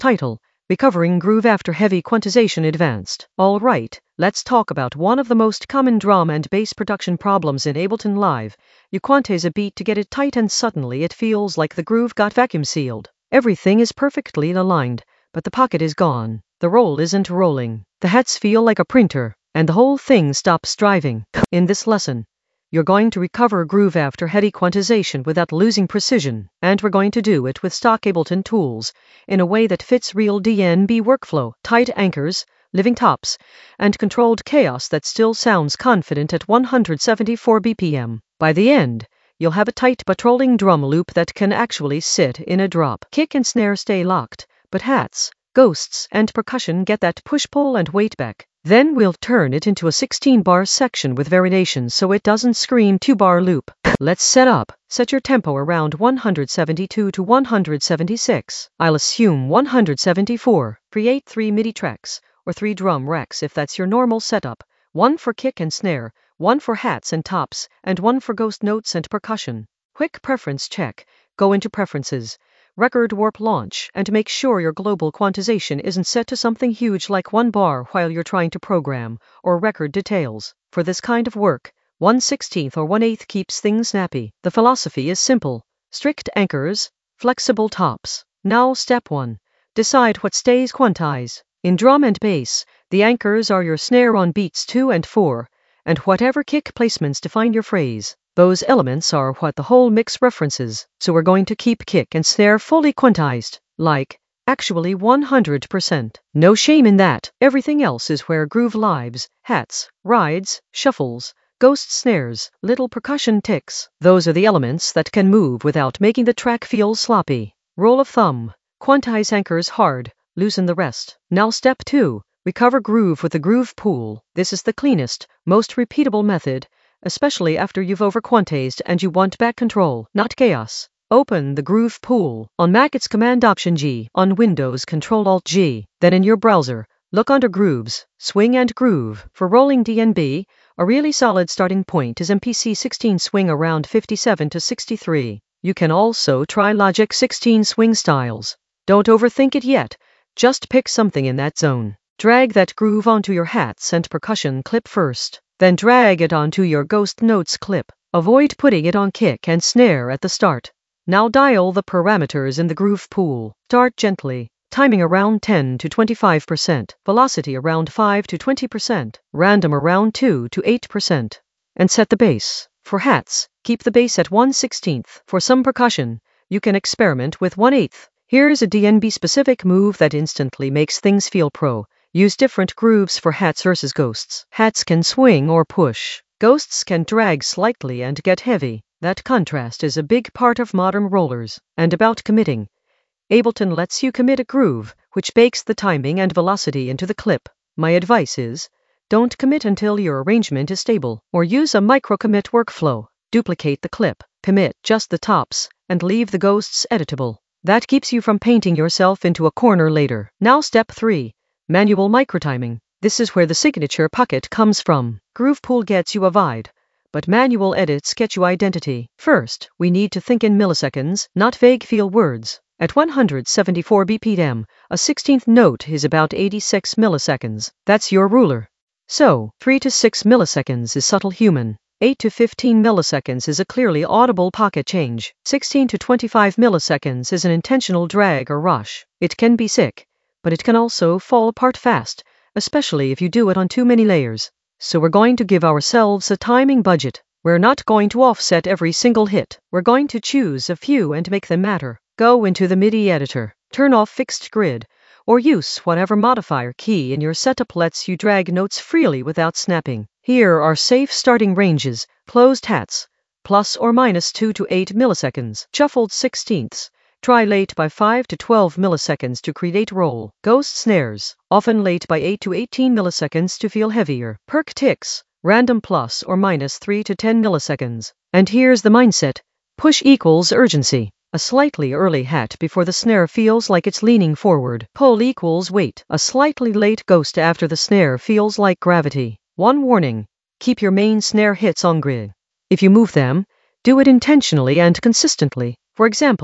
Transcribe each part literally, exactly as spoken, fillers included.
Title: Recovering Groove After Heavy Quantization Advanced. Alright, let's talk about one of the most common drum and bass production problems in Ableton Live. You quantize a beat to get it tight and suddenly it feels like the groove got vacuum sealed. Everything is perfectly aligned, but the pocket is gone. The roll isn't rolling. The hats feel like a printer, and the whole thing stops driving. In this lesson, you're going to recover groove after heavy quantization without losing precision, and we're going to do it with stock Ableton tools in a way that fits real D N B workflow, tight anchors, living tops, and controlled chaos that still sounds confident at one hundred seventy-four B P M. By the end, you'll have a tight but rolling drum loop that can actually sit in a drop. Kick and snare stay locked, but hats, ghosts, and percussion get that push-pull and weight back. Then we'll turn it into a sixteen bar section with variations so it doesn't scream two bar loop. Let's set up. Set your tempo around one hundred seventy-two to one hundred seventy-six. I'll assume one hundred seventy-four. Create three MIDI tracks, or three drum racks if that's your normal setup. One for kick and snare, one for hats and tops, and one for ghost notes and percussion. Quick preference check. Go into Preferences, Record Warp Launch, and make sure your global quantization isn't set to something huge like one bar while you're trying to program, or record details. For this kind of work, one sixteenth or one eighth keeps things snappy. The philosophy is simple: strict anchors, flexible tops. Now step one. Decide what stays quantized. In drum and bass, the anchors are your snare on beats two and four, and whatever kick placements define your phrase. Those elements are what the whole mix references, so we're going to keep kick and snare fully quantized, like, actually one hundred percent. No shame in that. Everything else is where groove lives: hats, rides, shuffles, ghost snares, little percussion ticks. Those are the elements that can move without making the track feel sloppy. Rule of thumb: quantize anchors hard, loosen the rest. Now step two. Recover groove with the groove pool. This is the cleanest, most repeatable method, especially after you've overquantized and you want back control, not chaos. Open the Groove Pool. On Mac it's Command Option G, on Windows Control Alt G. Then in your browser, look under Grooves, Swing and Groove. For rolling D N B, a really solid starting point is M P C sixteen Swing around fifty-seven to sixty-three. You can also try Logic sixteen Swing styles. Don't overthink it yet, just pick something in that zone. Drag that groove onto your hats and percussion clip first. Then drag it onto your ghost notes clip. Avoid putting it on kick and snare at the start. Now dial the parameters in the groove pool. Start gently, timing around ten to twenty-five percent, velocity around five to twenty percent, random around two to eight percent. And set the bass. For hats, keep the bass at one sixteenth. For some percussion, you can experiment with one eighth. Here's a D N B specific move that instantly makes things feel pro. Use different grooves for hats versus ghosts. Hats can swing or push. Ghosts can drag slightly and get heavy. That contrast is a big part of modern rollers. And about committing. Ableton lets you commit a groove, which bakes the timing and velocity into the clip. My advice is, don't commit until your arrangement is stable, or use a micro-commit workflow. Duplicate the clip, commit just the tops, and leave the ghosts editable. That keeps you from painting yourself into a corner later. Now step three. Manual microtiming. This is where the signature pocket comes from. Groove Pool gets you a vibe, but manual edits get you identity. First, we need to think in milliseconds, not vague feel words. At one hundred seventy-four B P M, a sixteenth note is about eighty-six milliseconds. That's your ruler. So, three to six milliseconds is subtle human. eight to fifteen milliseconds is a clearly audible pocket change. sixteen to twenty-five milliseconds is an intentional drag or rush. It can be sick, but it can also fall apart fast, especially if you do it on too many layers. So we're going to give ourselves a timing budget. We're not going to offset every single hit. We're going to choose a few and make them matter. Go into the MIDI editor, turn off fixed grid, or use whatever modifier key in your setup lets you drag notes freely without snapping. Here are safe starting ranges: closed hats, plus or minus two to eight milliseconds. Shuffled sixteenths. Try late by five to twelve milliseconds to create roll. Ghost snares, often late by eight to eighteen milliseconds to feel heavier. Perk ticks, random plus or minus three to ten milliseconds. And here's the mindset: push equals urgency. A slightly early hat before the snare feels like it's leaning forward. Pull equals weight. A slightly late ghost after the snare feels like gravity. One warning: keep your main snare hits on grid. If you move them, do it intentionally and consistently. For example,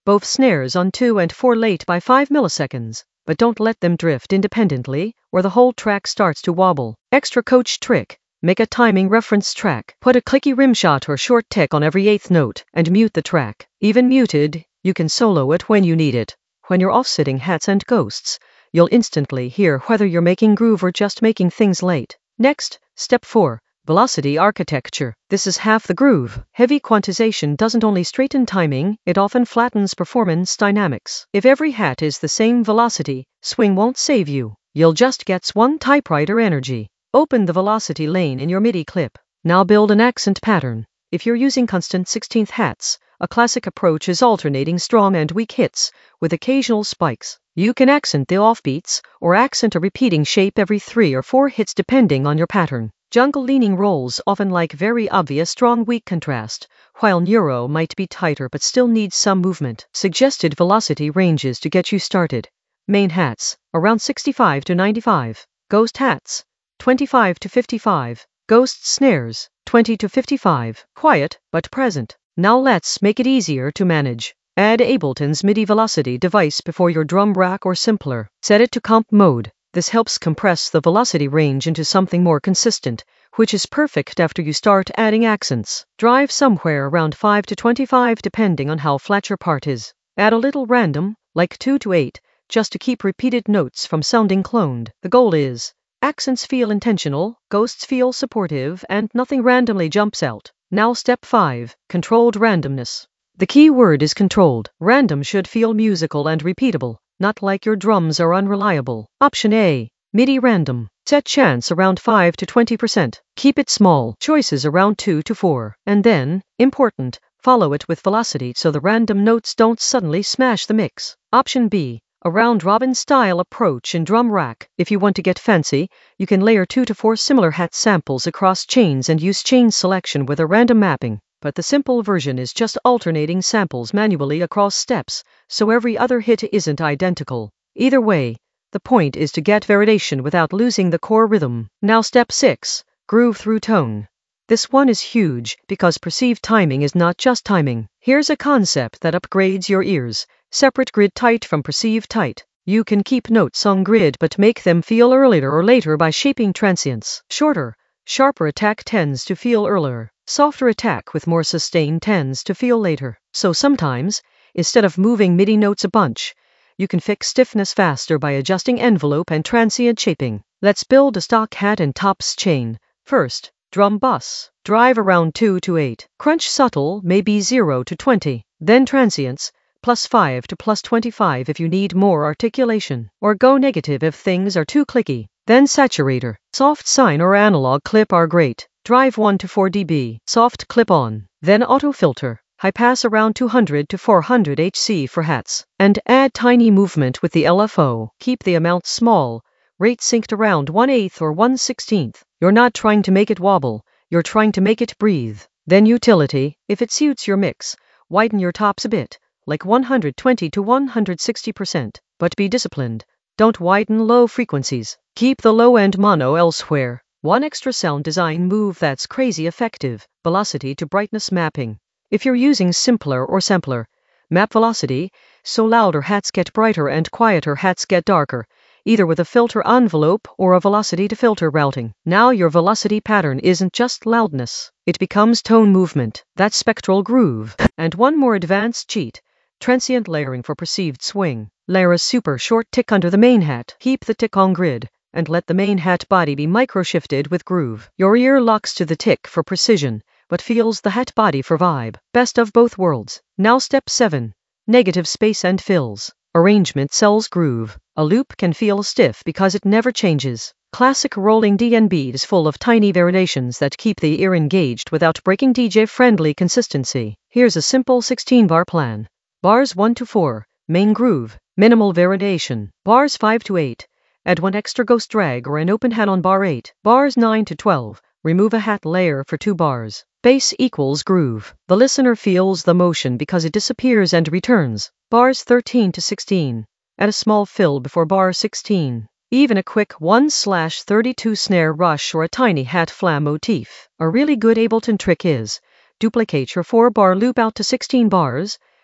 both snares on two and four late by five milliseconds. But don't let them drift independently, or the whole track starts to wobble. Extra coach trick. Make a timing reference track. Put a clicky rim shot or short tick on every eighth note, and mute the track. Even muted, you can solo it when you need it. When you're offsetting hats and ghosts, you'll instantly hear whether you're making groove or just making things late. Next, step four. Velocity architecture. This is half the groove. Heavy quantization doesn't only straighten timing, it often flattens performance dynamics. If every hat is the same velocity, swing won't save you. You'll just get swung typewriter energy. Open the velocity lane in your MIDI clip. Now build an accent pattern. If you're using constant sixteenth hats, a classic approach is alternating strong and weak hits, with occasional spikes. You can accent the offbeats, or accent a repeating shape every three or four hits depending on your pattern. Jungle leaning rolls often like very obvious strong-weak contrast, while neuro might be tighter but still needs some movement. Suggested velocity ranges to get you started. Main hats, around sixty-five to ninety-five. Ghost hats, twenty-five to fifty-five. Ghost snares, twenty to fifty-five. Quiet, but present. Now let's make it easier to manage. Add Ableton's MIDI velocity device before your drum rack or simpler. Set it to comp mode. This helps compress the velocity range into something more consistent, which is perfect after you start adding accents. Drive somewhere around five to twenty-five depending on how flat your part is. Add a little random, like two to eight, just to keep repeated notes from sounding cloned. The goal is, accents feel intentional, ghosts feel supportive, and nothing randomly jumps out. Now step five, controlled randomness. The key word is controlled. Random should feel musical and repeatable, not like your drums are unreliable. Option A, MIDI random. Set chance around five to twenty percent. Keep it small, choices around two to four. And then, important, follow it with velocity so the random notes don't suddenly smash the mix. Option B, a round-robin style approach in drum rack. If you want to get fancy, you can layer two to four similar hat samples across chains and use chain selection with a random mapping. But the simple version is just alternating samples manually across steps, so every other hit isn't identical. Either way, the point is to get variation without losing the core rhythm. Now step six, groove through tone. This one is huge, because perceived timing is not just timing. Here's a concept that upgrades your ears. Separate grid tight from perceived tight. You can keep notes on grid but make them feel earlier or later by shaping transients. Shorter, sharper attack tends to feel earlier. Softer attack with more sustain tends to feel later. So sometimes, instead of moving MIDI notes a bunch, you can fix stiffness faster by adjusting envelope and transient shaping. Let's build a stock hat and tops chain. First, drum bus. Drive around two to eight. Crunch subtle, maybe zero to twenty. Then transients, plus five to plus twenty-five if you need more articulation. Or go negative if things are too clicky. Then saturator. Soft sine or analog clip are great. Drive one to four decibels. Soft clip on. Then auto filter. High pass around two hundred to four hundred hertz for hats. And add tiny movement with the L F O. Keep the amount small. Rate synced around one eighth or one sixteenth. You're not trying to make it wobble. You're trying to make it breathe. Then utility. If it suits your mix, widen your tops a bit, like one hundred twenty to one hundred sixty percent. But be disciplined. Don't widen low frequencies. Keep the low end mono elsewhere. One extra sound design move that's crazy effective, velocity to brightness mapping. If you're using simpler or sampler, map velocity, so louder hats get brighter and quieter hats get darker, either with a filter envelope or a velocity to filter routing. Now your velocity pattern isn't just loudness, it becomes tone movement, that's spectral groove. And one more advanced cheat, transient layering for perceived swing. Layer a super short tick under the main hat, keep the tick on grid, and let the main hat body be micro-shifted with groove. Your ear locks to the tick for precision, but feels the hat body for vibe. Best of both worlds. Now step seven. Negative space and fills. Arrangement sells groove. A loop can feel stiff because it never changes. Classic rolling D N B is full of tiny variations that keep the ear engaged without breaking D J-friendly consistency. Here's a simple sixteen-bar plan. Bars one to four. Main groove. Minimal variation. Bars five to eight. Add one extra ghost drag or an open hat on bar eight. Bars nine to twelve. Remove a hat layer for two bars. Bass equals groove. The listener feels the motion because it disappears and returns. Bars thirteen to sixteen. Add a small fill before bar sixteen. Even a quick one slash thirty-two snare rush or a tiny hat flam motif. A really good Ableton trick is, duplicate your four bar loop out to sixteen bars,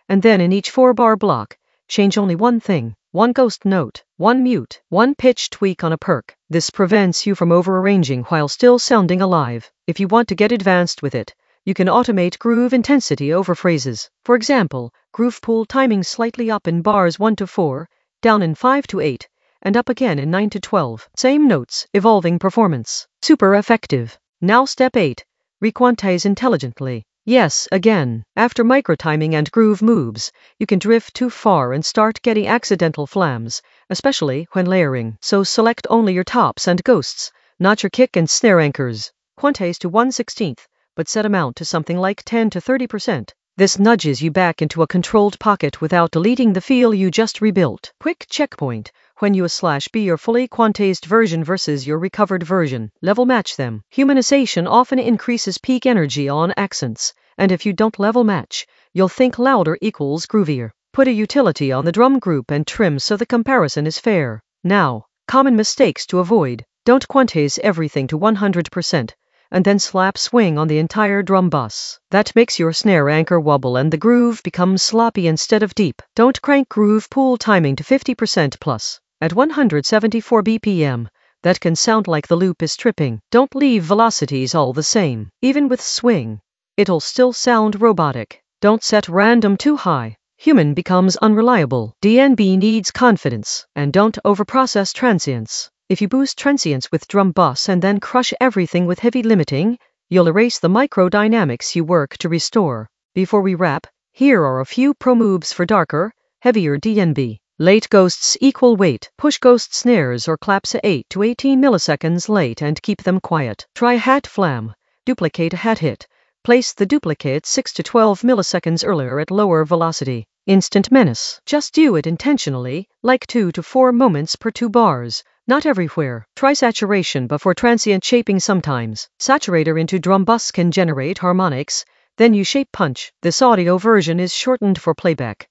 and then in each four-bar block, change only one thing, one ghost note, one mute, one pitch tweak on a perk. This prevents you from over-arranging while still sounding alive. If you want to get advanced with it, you can automate groove intensity over phrases. For example, groove pool timing slightly up in bars one to four, down in five to eight, and up again in nine to twelve. Same notes, evolving performance. Super effective. Now step eight. Requantize intelligently. Yes, again, after microtiming and groove moves, you can drift too far and start getting accidental flams, especially when layering. So select only your tops and ghosts, not your kick and snare anchors. Quantize to one sixteenth, but set amount to something like ten to thirty percent. This nudges you back into a controlled pocket without deleting the feel you just rebuilt. Quick checkpoint. When you slash B your fully quantized version versus your recovered version, level match them. Humanization often increases peak energy on accents, and if you don't level match, you'll think louder equals groovier. Put a utility on the drum group and trim so the comparison is fair. Now, common mistakes to avoid. Don't quantize everything to one hundred percent, and then slap swing on the entire drum bus. That makes your snare anchor wobble and the groove becomes sloppy instead of deep. Don't crank groove pool timing to fifty percent plus. At one hundred seventy-four B P M, that can sound like the loop is tripping. Don't leave velocities all the same. Even with swing, it'll still sound robotic. Don't set random too high. Human becomes unreliable. D N B needs confidence. And don't overprocess transients. If you boost transients with drum bus and then crush everything with heavy limiting, you'll erase the microdynamics you work to restore. Before we wrap, here are a few pro moves for darker, heavier D N B. Late ghosts equal weight. Push ghost snares or claps at eight to eighteen milliseconds late and keep them quiet. Try hat flam. Duplicate a hat hit. Place the duplicate six to twelve milliseconds earlier at lower velocity. Instant menace. Just do it intentionally, like two to four moments per two bars. Not everywhere. Try saturation before transient shaping sometimes. Saturator into drum bus can generate harmonics, then you shape punch. This audio version is shortened for playback.